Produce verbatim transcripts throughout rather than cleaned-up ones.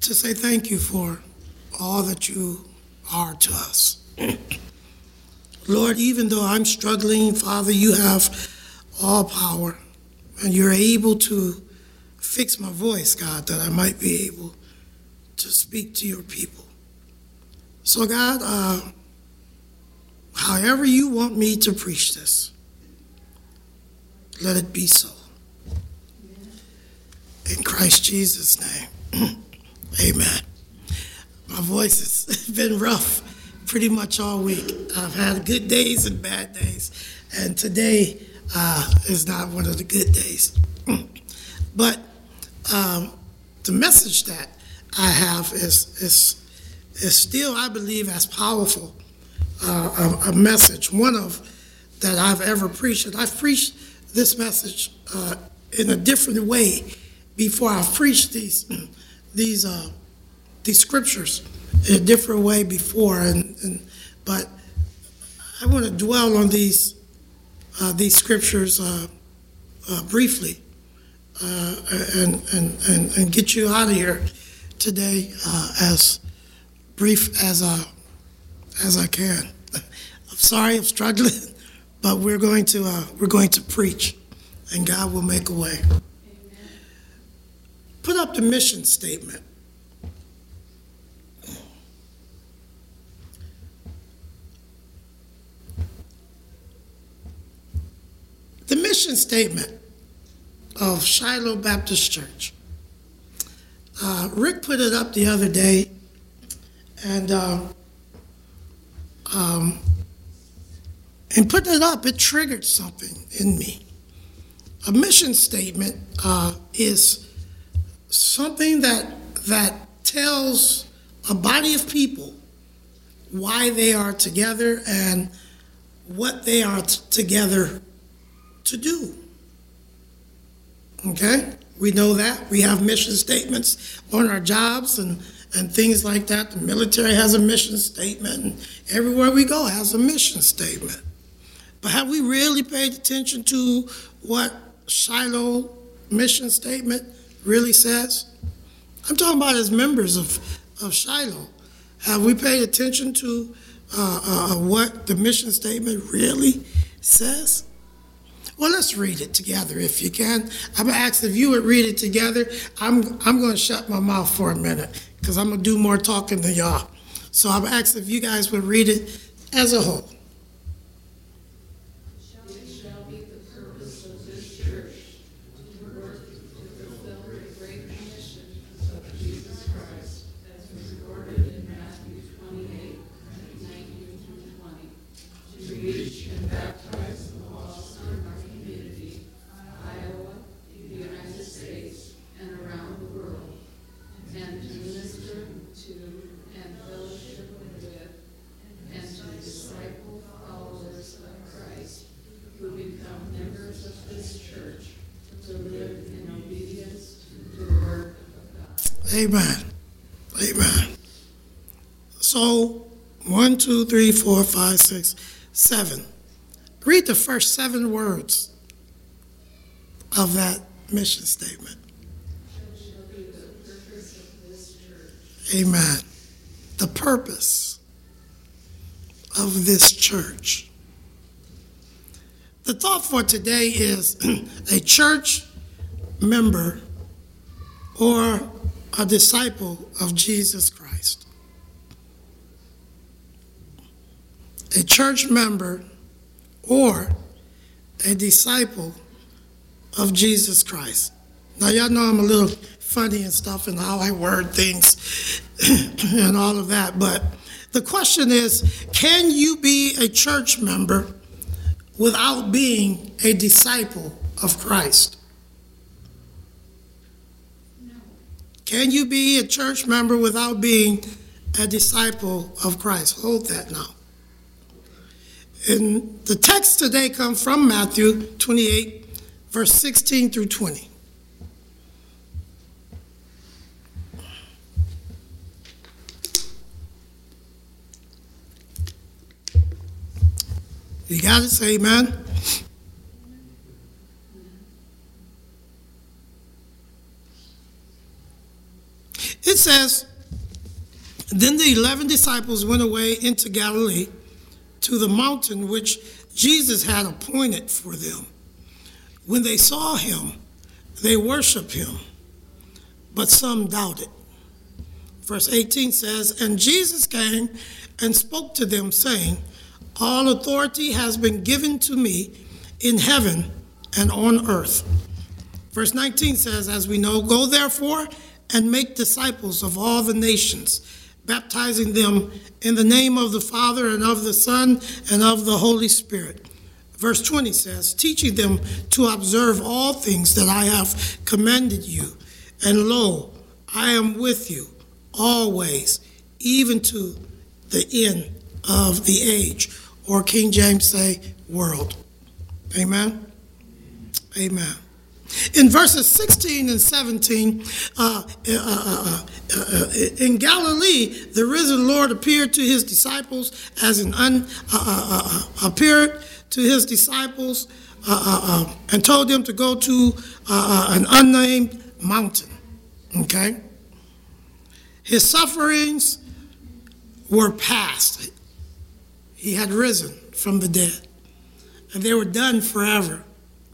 to say thank you for all that you are to us. Lord, even though I'm struggling, Father, you have all power, and you're able to fix my voice, God, that I might be able to speak to your people. So, God, uh, however you want me to preach this, let it be so. In Christ Jesus' name, amen. My voice has been rough pretty much all week. I've had good days and bad days, and today uh, is not one of the good days. But um, the message that I have is, is, is still, I believe, as powerful uh, a, a message, one of that I've ever preached. And I've preached this message uh, in a different way before. I've preached these these uh, these scriptures in a different way before, and, and but I want to dwell on these uh, these scriptures uh, uh, briefly uh, and, and and and get you out of here today uh, as brief as I as I can. I'm sorry, I'm struggling, but we're going to uh, we're going to preach, and God will make a way. Amen. Put up the mission statement. The mission statement of Shiloh Baptist Church. Uh, Rick put it up the other day, and uh, um, and putting it up, it triggered something in me. A mission statement uh, is something that that tells a body of people why they are together and what they are t- together to do. Okay? We know that. We have mission statements on our jobs and, and things like that. The military has a mission statement, and everywhere we go has a mission statement. But have we really paid attention to what Shiloh mission statement really says? I'm talking about as members of, of Shiloh. Have we paid attention to uh, uh, what the mission statement really says? Well, let's read it together if you can. I'm going to ask if you would read it together. I'm I'm going to shut my mouth for a minute because I'm going to do more talking than y'all. So I'm going to ask if you guys would read it as a whole. It shall be the purpose of this church to work to fulfill the great commission of Jesus Christ as recorded in Matthew twenty-eight, nineteen through twenty, to reach and baptize the lost in our community, Iowa, the United States, and around the world, and to minister to and fellowship with and to disciple followers of Christ who become members of this church to live in obedience to the word of God. Amen. Amen. So, one, two, three, four, five, six, seven. Read the first seven words of that mission statement. Shall be the purpose of this church. Amen. The purpose of this church. The thought for today is a church member or a disciple of Jesus Christ. A church member or a disciple of Jesus Christ. Now, y'all know I'm a little funny and stuff and how I word things and all of that, but the question is, can you be a church member without being a disciple of Christ? No. Can you be a church member without being a disciple of Christ? Hold that now. And the text today comes from Matthew twenty-eight, verse sixteen through twenty. You got it? Say amen. It says, then the eleven disciples went away into Galilee to the mountain which Jesus had appointed for them. When they saw him, they worshiped him, but some doubted. Verse eighteen says, and Jesus came and spoke to them, saying, all authority has been given to me in heaven and on earth. Verse nineteen says, as we know, go therefore and make disciples of all the nations, baptizing them in the name of the Father and of the Son and of the Holy Spirit. Verse twenty says, teaching them to observe all things that I have commanded you. And lo, I am with you always, even to the end of the age. Or King James say, world. Amen? Amen. In verses sixteen and seventeen, uh, uh, uh, uh, uh, in Galilee, the risen Lord appeared to his disciples as an un, uh, uh, uh, appeared to his disciples uh, uh, uh, and told them to go to uh, uh, an unnamed mountain. Okay, his sufferings were past. He had risen from the dead, and they were done forever.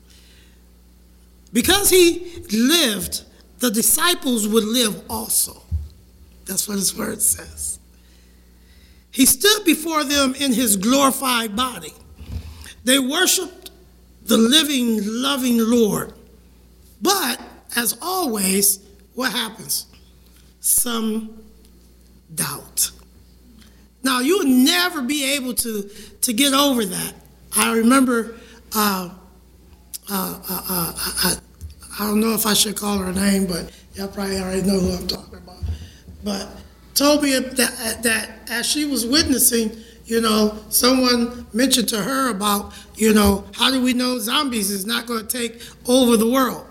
Because he lived, the disciples would live also. That's what his word says. He stood before them in his glorified body. They worshiped the living, loving Lord. But, as always, what happens? Some doubt. Now, you will never be able to, to get over that. I remember... Uh, Uh, uh, uh, I, I don't know if I should call her name, but y'all probably already know who I'm talking about. But told me that, that as she was witnessing, you know, someone mentioned to her about, you know, how do we know zombies is not going to take over the world?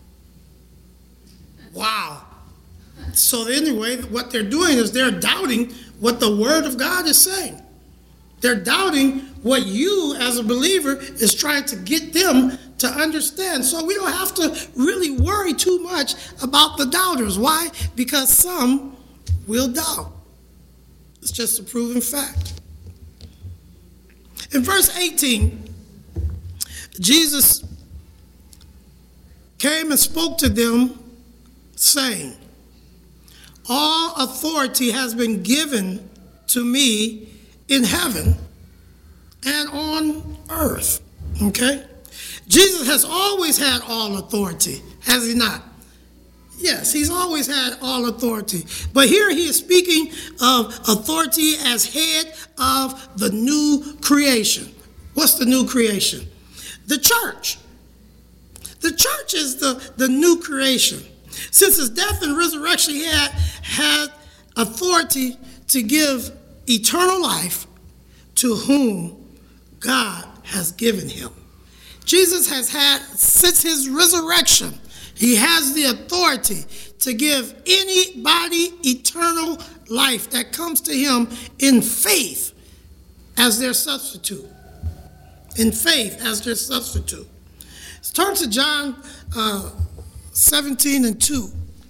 Wow. So anyway, what they're doing is they're doubting what the Word of God is saying. They're doubting what you, as a believer, is trying to get them to understand. So we don't have to really worry too much about the doubters. Why? Because some will doubt. It's just a proven fact. In verse eighteen, Jesus came and spoke to them, saying, all authority has been given to me in heaven and on earth. Okay? Jesus has always had all authority, has he not? Yes, he's always had all authority. But here he is speaking of authority as head of the new creation. What's the new creation? The church. The church is the, the new creation. Since his death and resurrection, he had, had authority to give eternal life to whom God has given him. Jesus has had, since his resurrection, he has the authority to give anybody eternal life that comes to him in faith as their substitute. In faith as their substitute. Let's turn to John uh, seventeen and two.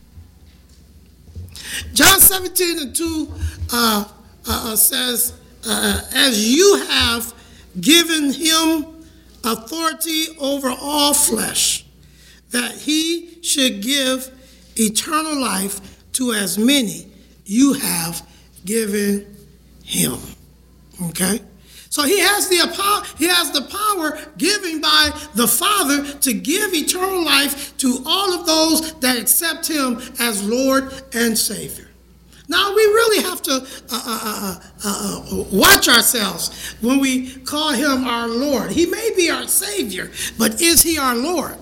John seventeen and two uh, uh, says, uh, as you have given him authority over all flesh, that he should give eternal life to as many you have given him. Okay? So he has the he has the power given by the Father to give eternal life to all of those that accept him as Lord and Savior. Now, we really have to uh, uh, uh, uh, watch ourselves when we call him our Lord. He may be our Savior, but is he our Lord?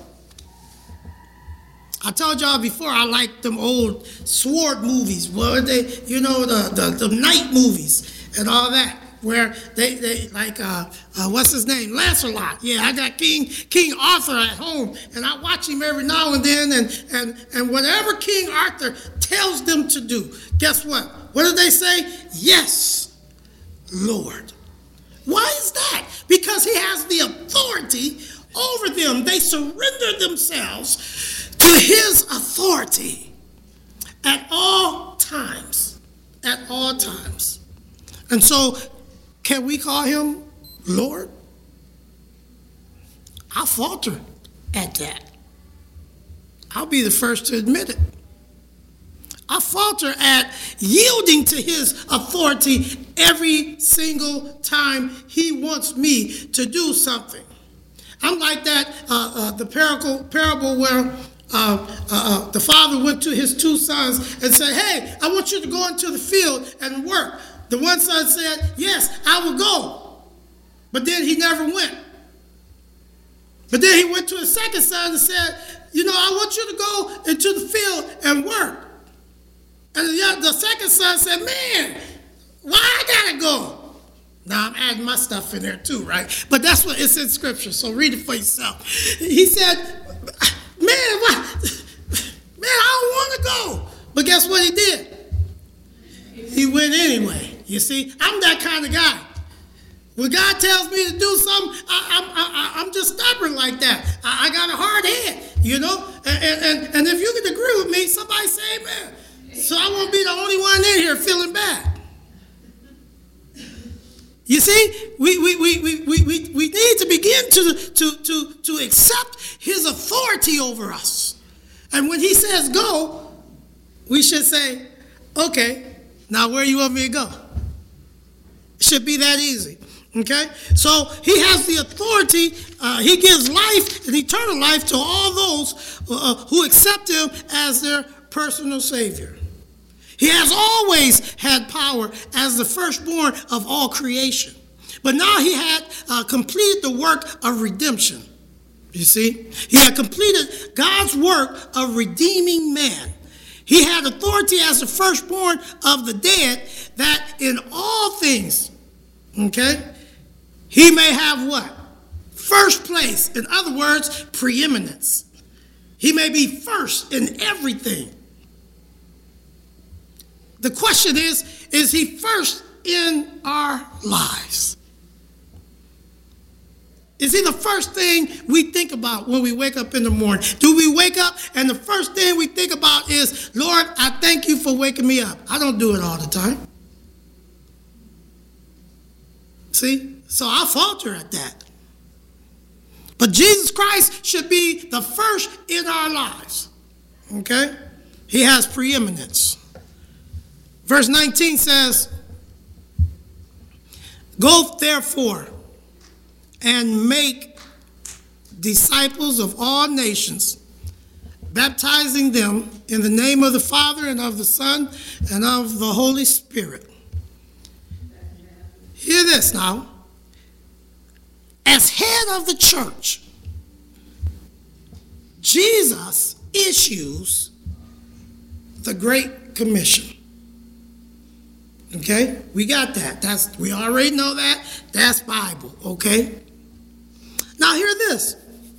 I told y'all before, I like them old sword movies, where they, you know, the, the, the knight movies and all that, where they, they like, uh, uh, what's his name? Lancelot. Yeah, I got King King Arthur at home, and I watch him every now and then, and, and, and whatever King Arthur tells them to do, guess what? What do they say? Yes, Lord. Why is that? Because he has the authority over them. They surrender themselves to his authority at all all times. And so, can we call him Lord? I falter at that. I'll be the first to admit it. I falter at yielding to his authority every single time he wants me to do something. I'm like that, uh, uh, the parable, parable where uh, uh, uh, the father went to his two sons and said, hey, I want you to go into the field and work. The one son said, yes, I will go. But then he never went. But then he went to his second son and said, you know, I want you to go into the field and work. And the, the second son said, man, why I gotta go? Now I'm adding my stuff in there too, right? But that's what it's in scripture, so read it for yourself. He said, man, what? Man, I don't want to go. But guess what he did? He went anyway. You see, I'm that kind of guy. When God tells me to do something, I, I, I, I'm just stubborn like that. I, I got a hard head, you know? And, and, and if you can agree with me, somebody say amen. So I won't be the only one in here feeling bad. You see, we we we we we, we, we need to begin to, to, to, to accept his authority over us. And when he says go, we should say, okay, now where you want me to go? It should be that easy. Okay? So he has the authority. Uh, he gives life and eternal life to all those uh, who accept him as their personal Savior. He has always had power as the firstborn of all creation. But now he had uh, completed the work of redemption. You see? He had completed God's work of redeeming man. He had authority as the firstborn of the dead, that in all things, okay, he may have what? First place. In other words, preeminence. He may be first in everything. The question is, is he first in our lives? Is he the first thing we think about when we wake up in the morning? Do we wake up and the first thing we think about is, Lord, I thank you for waking me up? I don't do it all the time. See? So I falter at that. But Jesus Christ should be the first in our lives. Okay? He has preeminence. Verse nineteen says, go therefore and make disciples of all nations, baptizing them in the name of the Father and of the Son and of the Holy Spirit. Hear this now. As head of the church, Jesus issues the Great Commission. Okay? We got that. That's we already know that. That's Bible. Okay? Now hear this.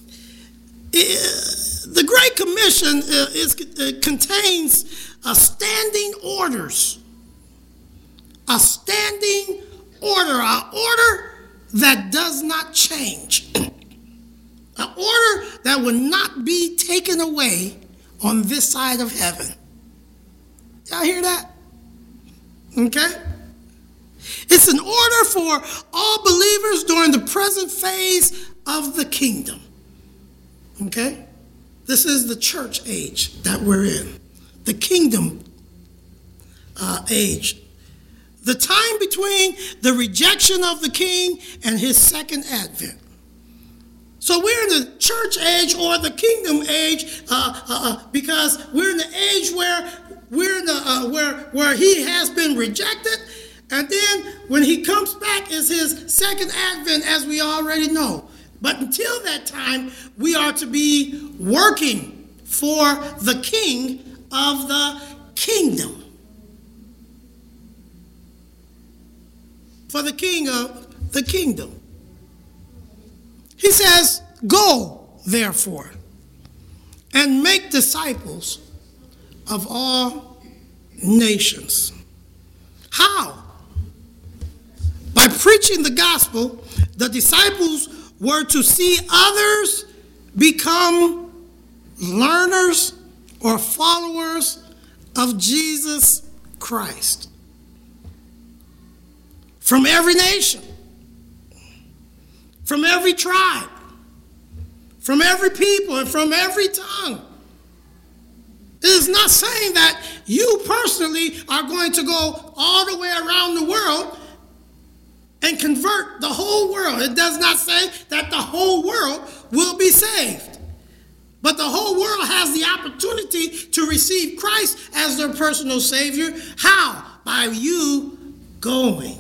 It, the Great Commission is, it contains a standing orders. A standing order. An order that does not change. An order that will not be taken away on this side of heaven. Y'all hear that? Okay? It's an order for all believers during the present phase of the kingdom. Okay? This is the church age that we're in. The kingdom uh, age. The time between the rejection of the king and his second advent. So we're in the church age or the kingdom age uh, uh, uh, because we're in the age where we're in the uh, where where he has been rejected, and then when he comes back is his second advent, as we already know. But until that time, we are to be working for the king of the kingdom. For the king of the kingdom. He says, go, therefore, and make disciples of all nations. How? By preaching the gospel, the disciples were to see others become learners or followers of Jesus Christ. from every nation, from every tribe, from every people, and from every tongue. It is not saying that you personally are going to go all the way around the world and convert the whole world. It does not say that the whole world will be saved. But the whole world has the opportunity to receive Christ as their personal Savior. How? By you going.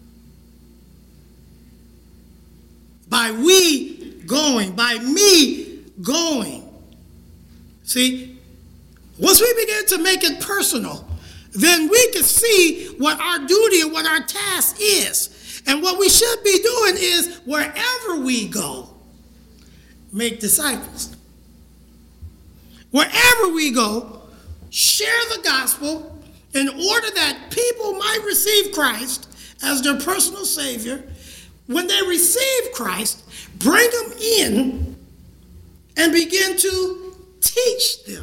By we going. By me going. See, once we begin to make it personal, then we can see what our duty and what our task is. And what we should be doing is, wherever we go, make disciples. Wherever we go, share the gospel in order that people might receive Christ as their personal Savior. When they receive Christ, bring them in and begin to teach them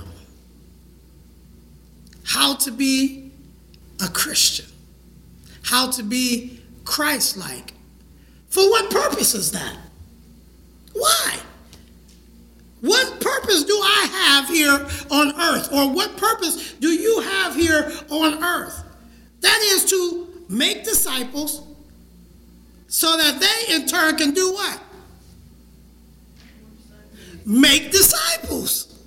how to be a Christian, how to be Christ-like. For what purpose is that? Why? What purpose do I have here on earth? Or what purpose do you have here on earth? That is to make disciples so that they in turn can do what? Make disciples.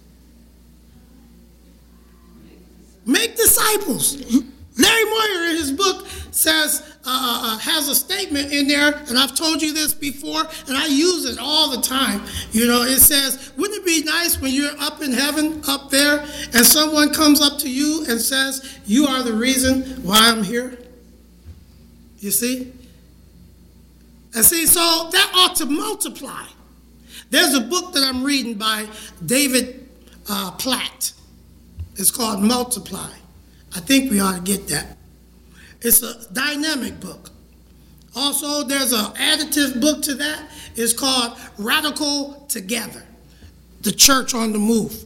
Make disciples. Larry Moyer in his book says, uh, uh, has a statement in there, and I've told you this before, and I use it all the time. You know, it says, wouldn't it be nice when you're up in heaven, up there, and someone comes up to you and says, you are the reason why I'm here? You see? And see, so that ought to multiply. There's a book that I'm reading by David uh, Platt. It's called Multiply. I think we ought to get that. It's a dynamic book. Also, there's an additive book to that. It's called Radical Together, The Church on the Move.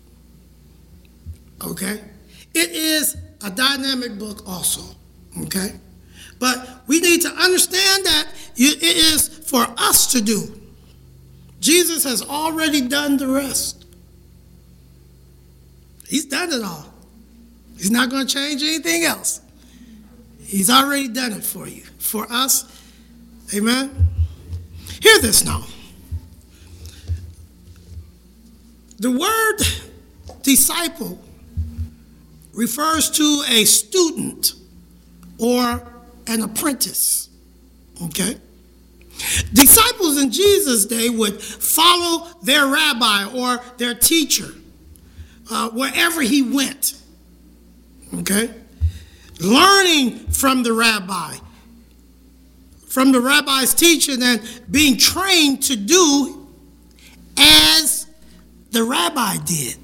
Okay? It is a dynamic book also. Okay? But we need to understand that it is for us to do. Jesus has already done the rest. He's done it all. He's not going to change anything else. He's already done it for you, for us. Amen? Hear this now. The word disciple refers to a student or an apprentice. Okay? Disciples in Jesus' day would follow their rabbi or their teacher uh, wherever he went. Okay? Learning from the rabbi, from the rabbi's teaching, and being trained to do as the rabbi did.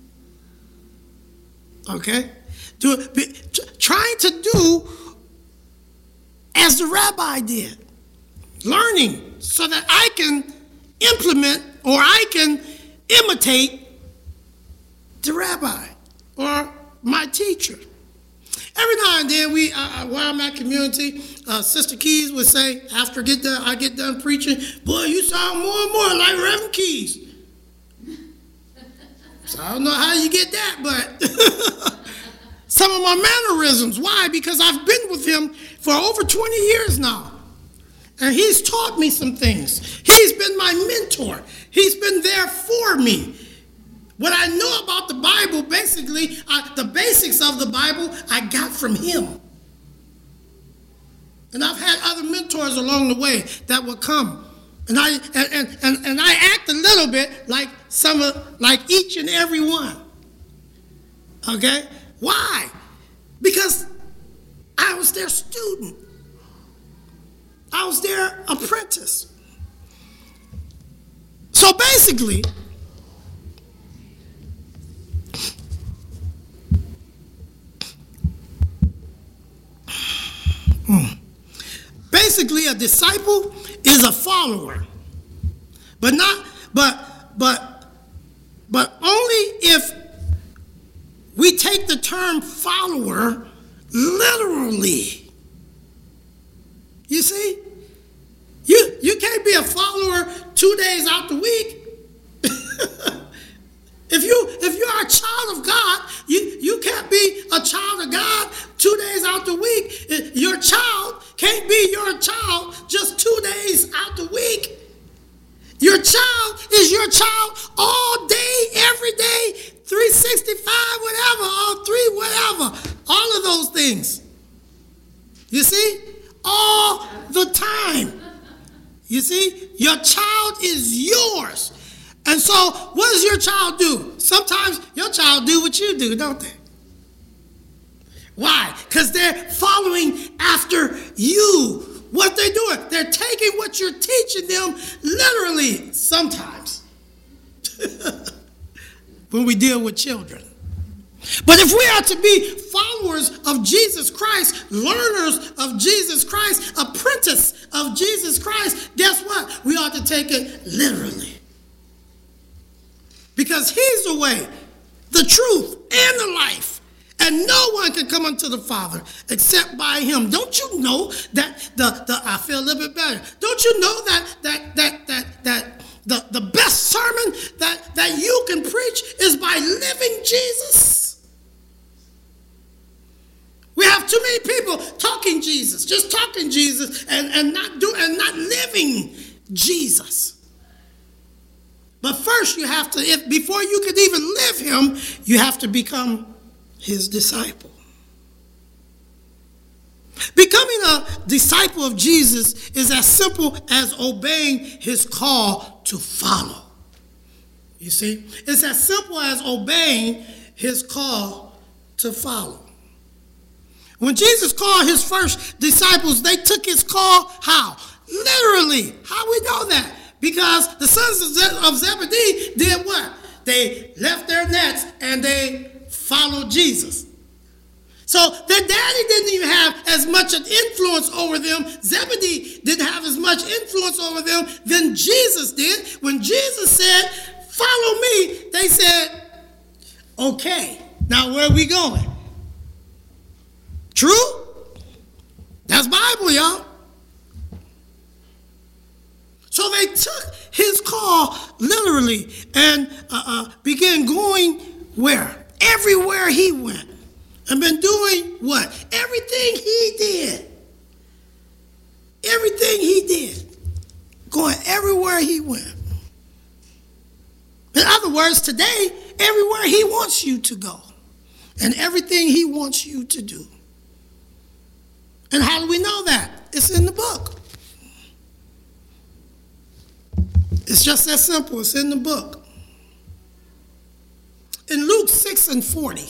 Okay? To be, t- trying to do as the rabbi did. Learning so that I can implement or I can imitate the rabbi or my teacher. Every now and then, we, uh, while I'm at community, uh, Sister Keys would say, after get done, I get done preaching, boy, you sound more and more like Reverend Keys. So I don't know how you get that, but some of my mannerisms. Why? Because I've been with him for over twenty years now. And he's taught me some things. He's been my mentor. He's been there for me. What I know about the Bible, basically, uh, the basics of the Bible, I got from him. And I've had other mentors along the way that would come. And I and, and, and, and I act a little bit like some of, like each and every one. Okay? Why? Because I was their student. I was their apprentice. So basically, basically a disciple is a follower. But not but but but only if we take the term follower literally. You see? You, you can't be a follower two days out the week. If you if you are a child of God, you, you can't be a child of God two days out the week. Your child can't be your child just two days out the week. Your child is your child all day, every day, three sixty-five, whatever, all three, whatever, all of those things. You see? All the time. You see? Your child is yours. And so, what does your child do? Sometimes your child do what you do, don't they? Why? Because they're following after you. What they doing? They're taking what you're teaching them literally sometimes when we deal with children. But if we are to be followers of Jesus Christ, learners of Jesus Christ, apprentice of Jesus Christ, guess what? We ought to take it literally. Because he's the way, the truth, and the life. And no one can come unto the Father except by him. Don't you know that the, the I feel a little bit better. Don't you know that that that that that the, the best sermon that, that you can preach is by living Jesus? We have too many people talking Jesus, just talking Jesus and, and not do and not living Jesus. But first you have to, if before you could even live him, you have to become his disciple. Becoming a disciple of Jesus is as simple as obeying his call to follow. You see? It's as simple as obeying his call to follow. When Jesus called his first disciples, they took his call how? Literally. How we know that? Because the sons of Zebedee did what? They left their nets and they followed Jesus. So their daddy didn't even have as much an influence over them. Zebedee didn't have as much influence over them than Jesus did. When Jesus said, follow me, they said, okay, now where are we going? True? That's Bible, y'all. So they took his call literally and uh, uh, began going where? Everywhere he went. And been doing what? Everything he did. Everything he did. Going everywhere he went. In other words, today, everywhere he wants you to go. And everything he wants you to do. And how do we know that? It's in the book. It's just that simple. It's in the book. In Luke six and forty,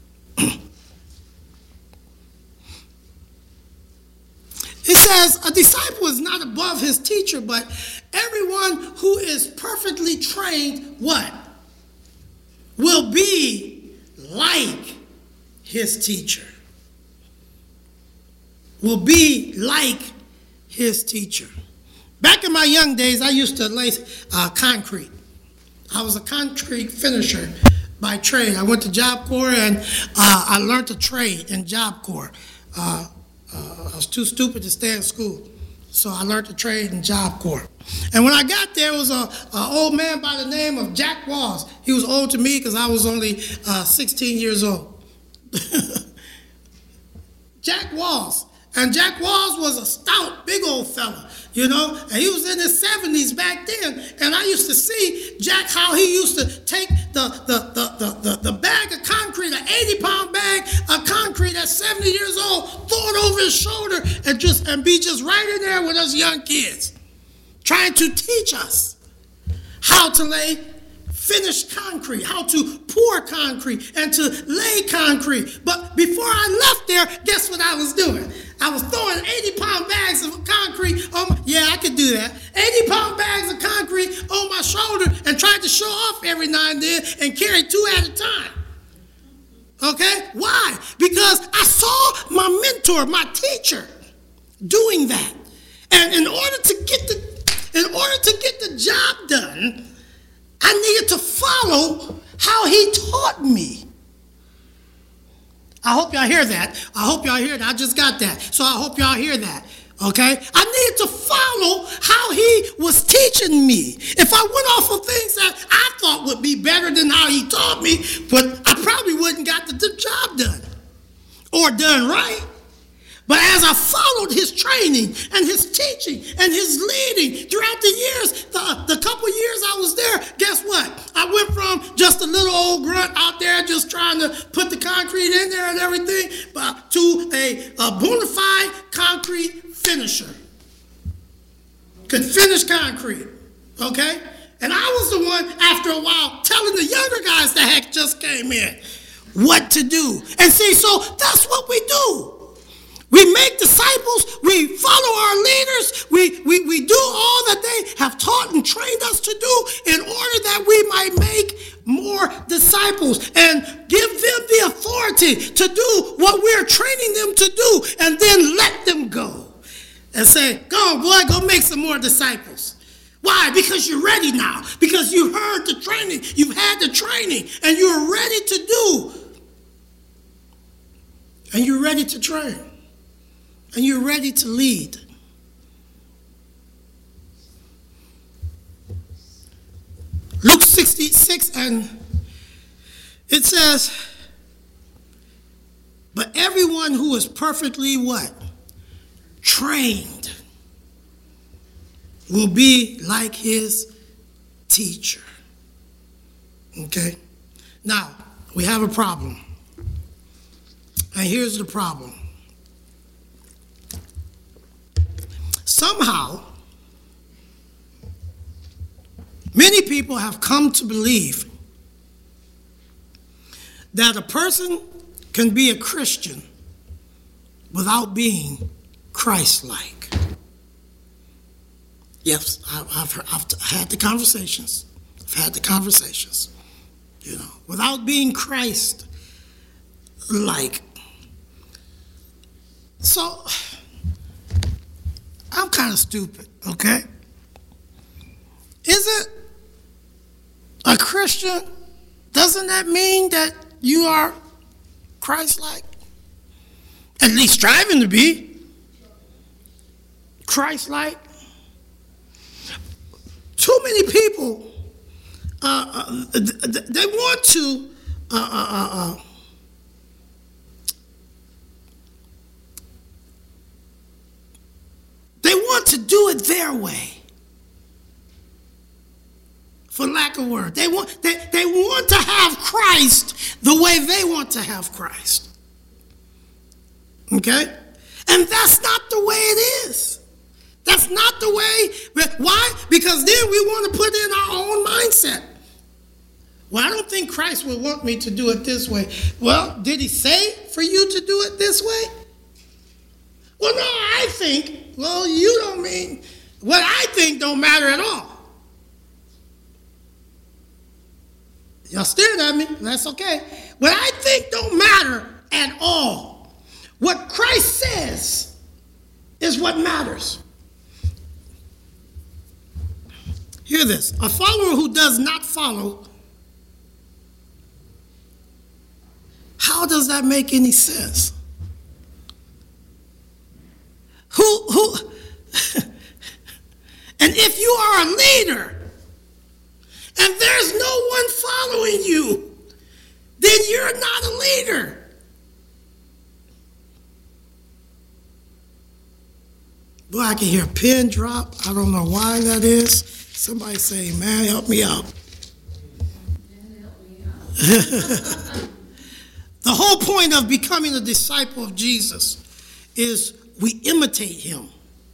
it says, a disciple is not above his teacher, but everyone who is perfectly trained, what? Will be like his teacher. Will be like his teacher. Back in my young days, I used to lay uh, concrete. I was a concrete finisher by trade. I went to Job Corps and uh, I learned a trade in Job Corps. Uh, uh, I was too stupid to stay in school, so I learned a trade in Job Corps. And when I got there, it was a, a old man by the name of Jack Walls. He was old to me because I was only uh, sixteen years old. Jack Walls. And Jack Walls was a stout, big old fella, you know, and he was in his seventies back then. And I used to see Jack, how he used to take the, the, the, the, the, the bag of concrete, an eighty pound bag of concrete at seventy years old, throw it over his shoulder and just and be just right in there with us young kids, trying to teach us how to lay finished concrete, how to pour concrete and to lay concrete. But before I left there, guess what I was doing? I was throwing eighty pound bags of concrete on my, yeah, I could do that. eighty pound bags of concrete on my shoulder and tried to show off every now and then and carry two at a time. Okay? Why? Because I saw my mentor, my teacher, doing that. And in order to get the, in order to get the job done, I needed to follow how he taught me. I hope y'all hear that. I hope y'all hear that. I just got that. So I hope y'all hear that. Okay? I needed to follow how he was teaching me. If I went off of things that I thought would be better than how he taught me, but I probably wouldn't got the, the job done or done right. But as I followed his training and his teaching and his leading throughout the years, the, the couple years I was there, guess what? I went from just a little old grunt out there just trying to put the concrete in there and everything, but to a, a bona fide concrete finisher. Could finish concrete, okay? And I was the one, after a while, telling the younger guys that had just came in what to do. And see, so that's what we do. We make disciples, we follow our leaders, we, we, we do all that they have taught and trained us to do in order that we might make more disciples and give them the authority to do what we're training them to do, and then let them go and say, go on, boy, go make some more disciples. Why? Because you're ready now. Because you heard the training, you've had the training, and you're ready to do. And you're ready to train. And you're ready to lead. Luke sixty-six, and it says, but everyone who is perfectly what? Trained will be like his teacher. Okay? Now, we have a problem. And here's the problem. Somehow, many people have come to believe that a person can be a Christian without being Christ-like. Yes, I've, I've, I've had the conversations. I've had the conversations, you know, without being Christ-like. So, I'm kind of stupid, okay? Isn't a Christian, doesn't that mean that you are Christ-like? At least striving to be Christ-like. Too many people, uh, uh, they want to uh, uh, uh, they want to do it their way. For lack of word. They want, they, they want to have Christ the way they want to have Christ. Okay? And that's not the way it is. That's not the way. Why? Because then we want to put in our own mindset. Well, I don't think Christ would want me to do it this way. Well, did he say for you to do it this way? Well, no, I think, well, you don't mean, what I think don't matter at all. Y'all staring at me, that's okay. What I think don't matter at all. What Christ says is what matters. Hear this. A follower who does not follow, how does that make any sense? Who, who, and if you are a leader and there's no one following you, then you're not a leader. Boy, I can hear a pin drop. I don't know why that is. Somebody say, man, help me out. The whole point of becoming a disciple of Jesus is we imitate him.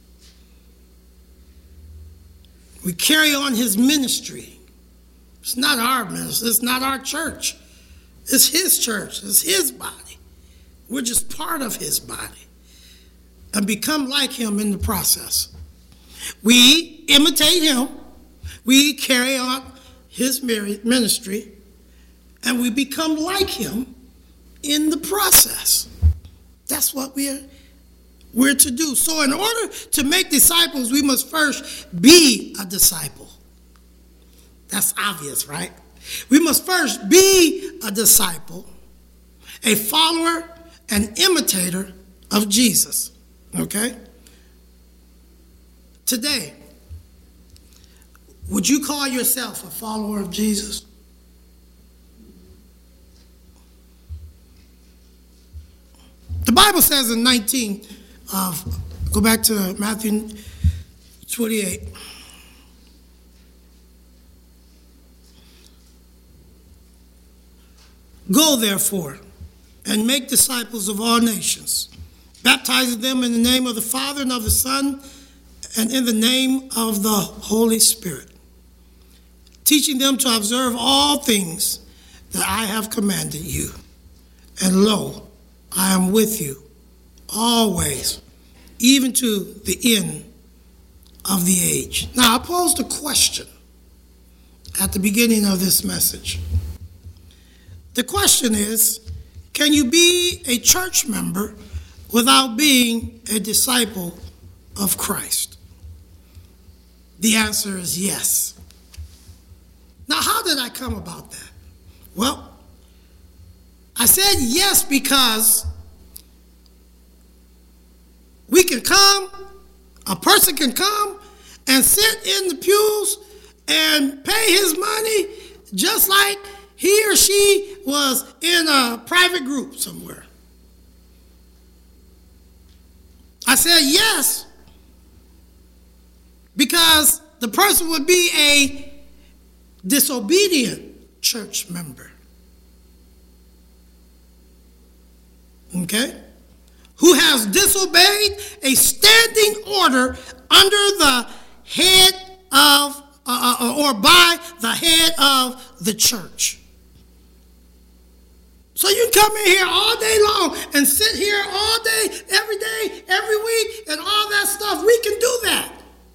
We carry on his ministry. It's not our ministry. It's not our church. It's his church. It's his body. We're just part of his body. And become like him in the process. We imitate him. We carry on his ministry. And we become like him in the process. That's what we're, we're to do. So in order to make disciples, we must first be a disciple. That's obvious, right? We must first be a disciple, a follower, an imitator of Jesus. Okay? Today, would you call yourself a follower of Jesus? The Bible says in nineteen, uh, go back to Matthew twenty-eight. Go therefore and make disciples of all nations, baptizing them in the name of the Father and of the Son and in the name of the Holy Spirit, teaching them to observe all things that I have commanded you. And lo, I am with you always, even to the end of the age. Now, I posed a question at the beginning of this message. The question is, can you be a church member without being a disciple of Christ? The answer is yes. Now, how did I come about that? Well, I said yes because we can come, a person can come and sit in the pews and pay his money just like he or she was in a private group somewhere. I said yes because the person would be a disobedient church member. Okay? Who has disobeyed a standing order under the head of, uh, or by the head of the church. So you can come in here all day long and sit here all day, every day, every week, and all that stuff. We can do that.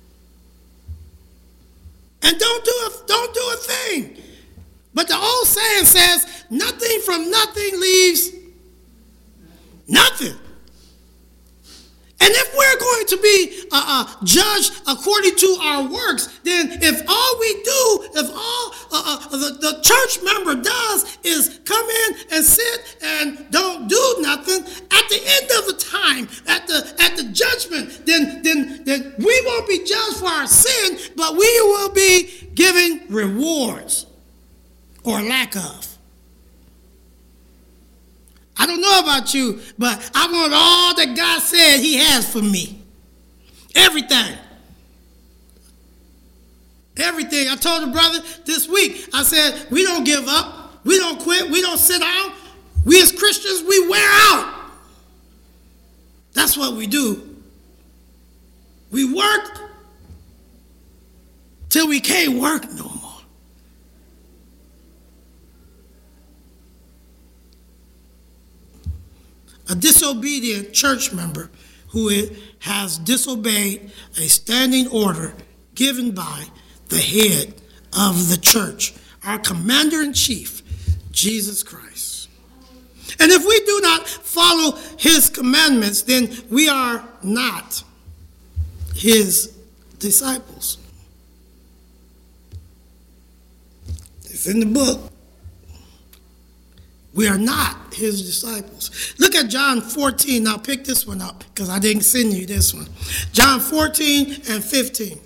And don't do a, don't do a thing. But the old saying says, nothing from nothing leaves nothing. And if we're going to be uh, uh, judged according to our works, then if all we do, if all uh, uh, the, the church member does is come in and sit and don't do nothing, at the end of the time, at the at the judgment, then then then we won't be judged for our sin, but we will be giving rewards or lack of. I don't know about you, but I want all that God said he has for me. Everything. Everything. I told the brother this week, I said, we don't give up. We don't quit. We don't sit down. We as Christians, we wear out. That's what we do. We work till we can't work no more. A disobedient church member who has disobeyed a standing order given by the head of the church, our commander-in-chief, Jesus Christ. And if we do not follow his commandments, then we are not his disciples. It's in the book. We are not his disciples. Look at John fourteen. Now pick this one up because I didn't send you this one. John fourteen and fifteen.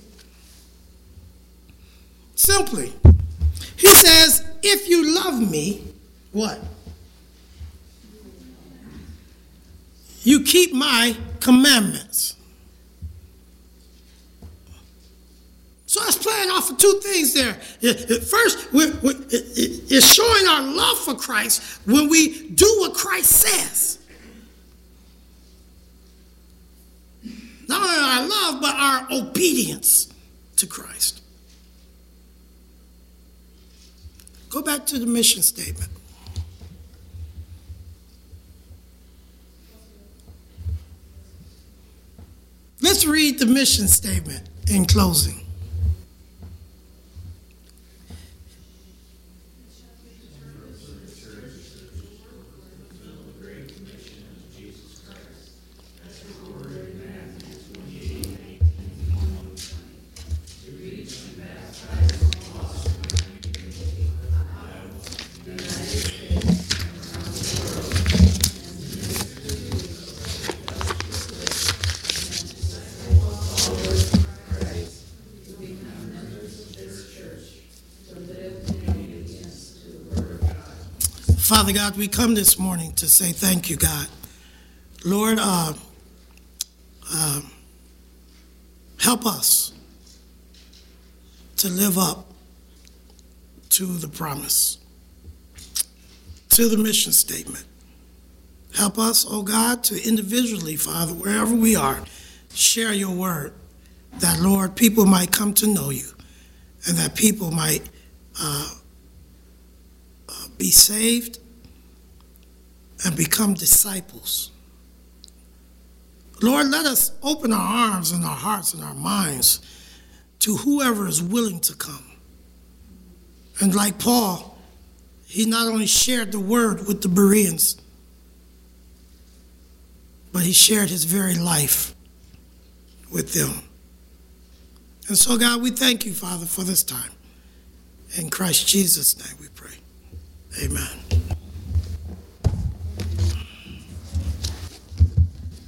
Simply, he says, if you love me, what? You keep my commandments. So it's playing off of two things there. First, we're, we're, it's showing our love for Christ when we do what Christ says. Not only our love, but our obedience to Christ. Go back to the mission statement. Let's read the mission statement in closing. Father God, we come this morning to say thank you, God. Lord, uh, uh, help us to live up to the promise, to the mission statement. Help us, oh God, to individually, Father, wherever we are, share your word, that, Lord, people might come to know you, and that people might uh, uh, be saved and become disciples. Lord, let us open our arms and our hearts and our minds to whoever is willing to come. And like Paul, he not only shared the word with the Bereans, but he shared his very life with them. And so, God, we thank you, Father, for this time. In Christ Jesus' name we pray. Amen.